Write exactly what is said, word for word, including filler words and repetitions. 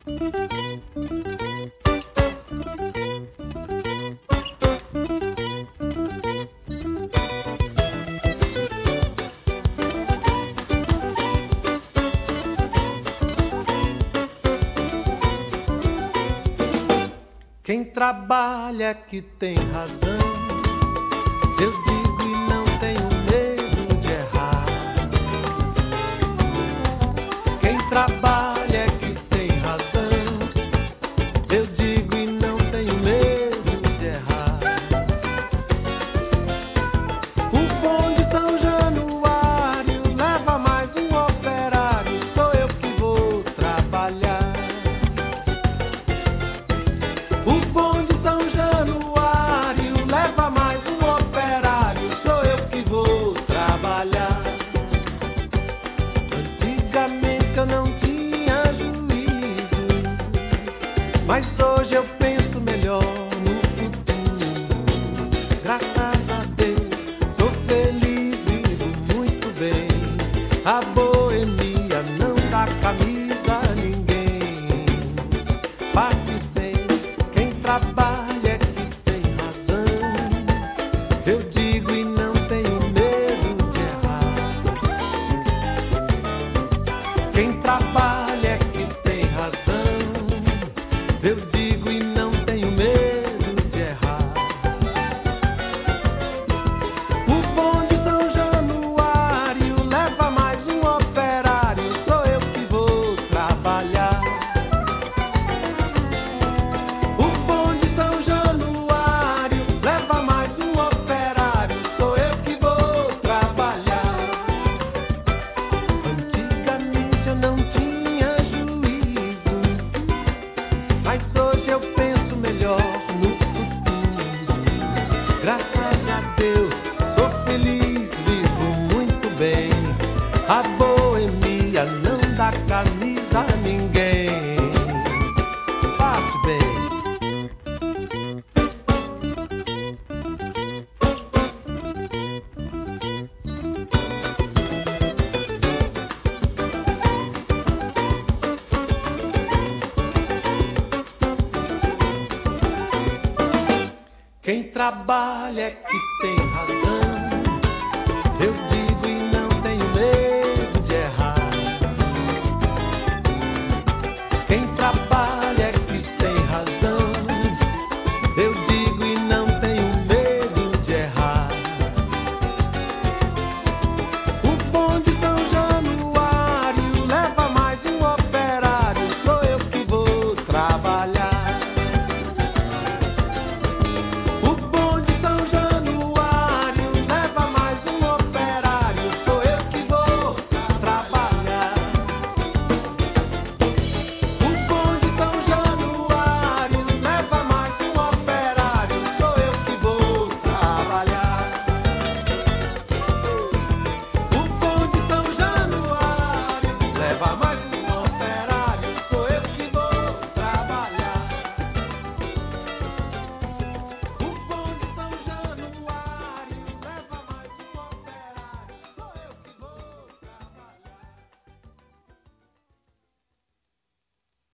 Quem trabalha que tem razão, eu digo e não tenho medo de errar. Quem trabalha que tem razão, eu digo e não tenho medo de errar. O bonde São Januário leva mais um operário, sou eu que vou trabalhar. O bonde São Januário leva mais um operário, sou eu que vou trabalhar. Antigamente eu não tinha juízo, mas hoje eu penso melhor no futuro. Graças a Deus sou feliz, vivo muito bem. A boemia não dá camisa a ninguém. Passe bem. Trabalha que tem razão, eu digo e não tenho medo de errar. Quem trabalha que tem razão, eu digo e não tenho medo de errar. O bonde São Januário leva mais um operário, sou eu que vou trabalhar. São Januário leva mais um operário, sou eu que vou trabalhar. Antigamente eu não tinha juízo, mas hoje eu penso melhor no futuro. Graças a Deus sou feliz, vivo muito bem. A boemia não dá camisa a ninguém. Passe bem. Quem trabalha que tem razão, eu digo e não tenho medo de errar. Quem trabalha